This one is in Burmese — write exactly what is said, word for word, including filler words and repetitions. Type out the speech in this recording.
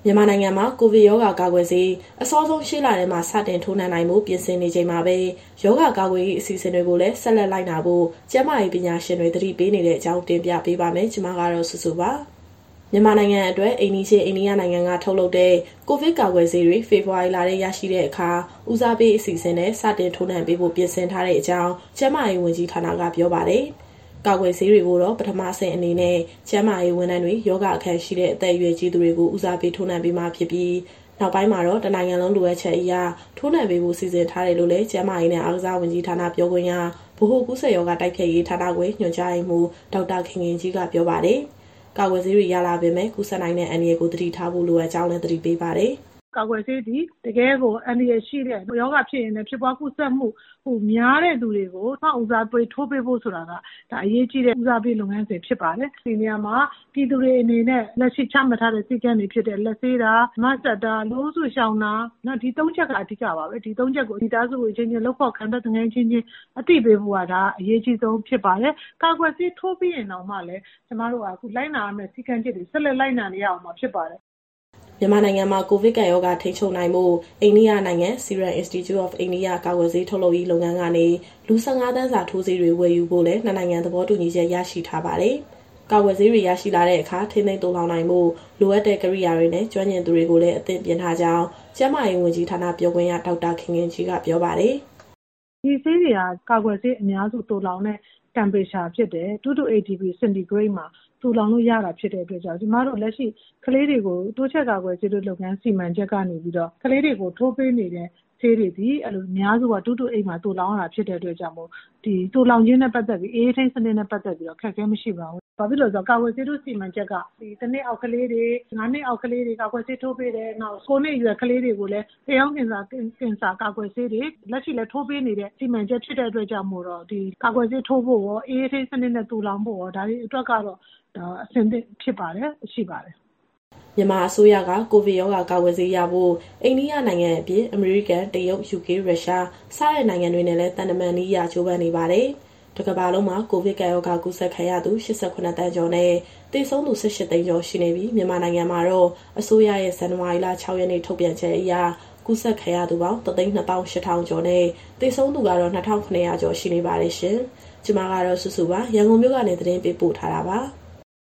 မြန်မာနိုင်ငံမှာကိုဗစ်ရောဂါကာကွယ်ဆေးအစောဆုံးရှေ့လထဲမှာစတင်ထိုးနှံနိုင်မှုပြင်ဆင်နေချိန်မှာပဲရောဂါကာကွယ်ရေးအစီအစဉ်တွေကိုလည်းဆက်လက်လိုက်နာဖို့ကျန်းမာရေးပညာရှင်တွေသတိပေးနေတဲ့အကြောင်းတင်ပြပေးပါမယ်။ကျွန်မကတော့စုစုပါ။မြန်မာနိုင်ငံအတွက်အိန္ဒိယအိန္ဒိယနိုင်ငံကထုတ်လုပ်တဲ့ကိုဗစ်ကာကွယ်ဆေးတွေဖေဖော်ဝါရီလထဲရရှိတဲ့အခါဦးစားပေးအစီအစဉ်နဲ့စတင်ထိုးနှံပေးဖို့ပြင်ဆင်ထားတဲ့အကြောင်းကျန်းမာရေးဝန်ကြီးဌာနကပြောပါတယ်။ကာကွယ်ဆေးတွေကိုတော့ပထမဆင့်အနေနဲ့ကျန်းမာရေးဝန်ထမ်းတွေယောဂအခက်ရှိတဲ့အသက်အရွယ်ကြီးသူတွေကိုဦးစားပေးထိုးနှံပေးမှာဖြစ်ပြီးနောက်ပိုင်းမှာတော့တနိုင်ငံလုံးလိုအပ်ချက်အရထိုးနှံပေးဖို့စီစဉ်ထားတယ်လို့လည်းကျန်းမာရေးနဲ့အားကစားဝန်ကြီးဌာနပြောခွင့်ရဗဟိုကူးစက်ရောဂါတိုက်ဖျက်ရေးဌာနခွဲညွှန်ကြားရေးမှူးဒေါက်တာခင်ခင်ကြီးကပြောပါတယ်။ကာကွယ်ဆေးတွေရလာပေမဲ့ကူးစက်နိုင်တဲ့အန္တရာယ်ကိုသတိထားဖို့လိုအပ်ကြောင်းလည်းသတိပေးပါတယ်။ကာကွယ်ဆေးဒီတကယ်ကိုအန္တရာယ်ရှိတဲ့ယောဂဖြစ်ရင်လည်းဖြစ်ပွားကူးစက်မှုဟိုများတဲ့သူတွေကိုထောက်ဦးစားပေးထိုးပေးဖို့ဆိုတာကဒါအရေးကြီးတဲ့ဦးစားပေးလုပ်ငန်းစဉ်ဖြစ်ပါတယ်။ဒီနေရာမှာပြည်သူတွေအနေနဲ့လက်ရှိချမှတ်ထားတဲ့စည်းကမ်းတွေဖြစ်တဲ့လက်ဆေးတာ၊မတ်တပ်တာ၊လိုးစုရှောင်တာနော်ဒီသုံးချက်ကအဓိကပါပဲ။ဒီသုံးချက်ကိုဒီသားစုကိုချင်းချင်းလှုပ်ဖို့ခံတဲ့ငန်းချင်းချင်းအသိပေးဖို့ကဒါအရေးကြီးဆုံးဖြစ်ပါတယ်။ကာကွယ်ဆေးထိုးပြီးရင်တော့မှလည်းကျမတို့ကအခုလိုက်နာရမယ့်စည်းကမ်းချက်တွေဆက်လက်လိုက်နာနေရအောင်မှာဖြစ်ပါတယ်။မြန်မာနိုင်ငံမှာကိုဗစ်ကပ်ရောဂါထိန်းချုပ်နိုင်မှုအိန္ဒိယနိုင်ငံ Serum Institute of India ကာကွယ်ဆေးထုတ်လုပ်ရေးလုပ်ငန်းကနေလူ၁၅တန်းစာထိုးဆေးတွေဝယ်ယူဖို့လည်းနှစ်နိုင်ငံသဘောတူညီချက်ရရှိထားပါတယ်။ကာကွယ်ဆေးတွေရရှိလာတဲ့အခါထိန်းသိမ်းသိုလှောင်နိုင်မှုလိုအပ်တဲ့ကိရိယာတွေနဲ့ကျွမ်းကျင်သူတွေကိုလည်းအသင့်ပြင်ထားကြောင်းကျန်းမာရေးဝန်ကြီးဌာနပြောခွင့်ရဒေါက်တာခင်ခင်ကြီးကပြောပါတယ်။ဒီဆေးတွေကကာကွယ်ဆေးအများစုသိုလှောင်တဲ့ temperature ဖြစ်တယ်two to eight degree centigrade မှာသိုလှောင်လို့ရတာဖြစ်တဲ့အတွက်ကြောင့်ကျမတို့လက်ရှိကလေးတွေကိုတိုးချက်ကာကွယ်ဆေးတို့လုပ်ငန်းစီမံချက်ကနေပြီးတော့ကလေးတွေကိုထိုးပေးနေတဲ့ဆေးတွေဒီအဲ့လိုအများစုကtwo to eightမှာသိုလှောင်ရတာဖြစ်တဲ့အတွက်ကြောင့်မို့ဒီသိုလှောင်ခြင်းနဲ့ပတ်သက်ပြီးအေးထိန်းစနစ်နဲ့ပတ်သက်ပြီးတော့ခက်ခဲမရှိပါဘူး။ဘာဖြစ်လို့လဲဆိုတော့ကာကွယ်ဆေးတို့စီမံချက်ကဒီတစ်နှစ်အောက်ကလေးတွေငါးနှစ်အောက်ကလေးတွေကာကွယ်ဆေးထိုးပေးတယ်။နောက်ကိုးနှစ်အရွယ်ကလေးတွေကိုလည်းတရားဝင်စာကင်ဆာကာကွယ်ဆေးတွေလက်ရှိလည်းထိုးပေးနေတဲ့စီမံချက်ဖြစ်တဲ့အတွက်ကြောင့်မို့တော့ဒီကာကွယ်ဆေးထိုးဖို့ရောအေးထိန်းစနစ်နဲ့သိုလှောင်ဖို့ရောဒါတွေအတွက်ကတော့ဒါအဆင်သင့်ဖြစ်ပါတယ်ရှိပါတယ်မြန်မာအစိုးရကကိုဗစ်ရောဂါကာကွယ်ဆေးရဖို့အိန္ဒိယနိုင်ငံအပြင်အမေရိကန်တရုတ်ယူကေရုရှားစတဲ့နိုင်ငံတွေနဲ့လည်းတန်တမန်နည်းရကြိုးပမ်းနေပါတယ်။တကမ္ဘာလုံးမှာကိုဗစ်ကပ်ရောဂါကူးစက်ခံရသူ၈၈တန်းကျော်နဲ့သေဆုံးသူ၁၈သိန်းကျော်ရှိနေပြီးမြန်မာနိုင်ငံမှာတော့အစိုးရရဲ့ဇန်နဝါရီလ၆ရက်နေ့ထုတ်ပြန်ချက်အရကူးစက်ခံရသူပေါင်းတစ်သိန်းနှစ်သောင်းရှစ်ထောင်ကျော်နဲ့သေဆုံးသူကတော့နှစ်ထောင်ခုနှစ်ရာကျော်ရှိနေပါတယ်ရှင်။ကျွန်မကတော့စုစုပါရန်ကုန်မြို့ကနေသတင်းပေးပို့ထားတာပါ။